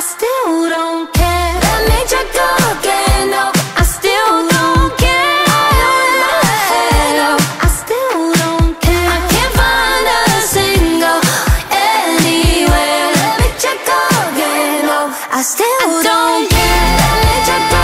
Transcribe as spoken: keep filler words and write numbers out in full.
still don't care. Let me check again, no, I still don't care. I my head up, I still don't care. I can't find a single anywhere. Let me check again, no, I still I don't care. Let me check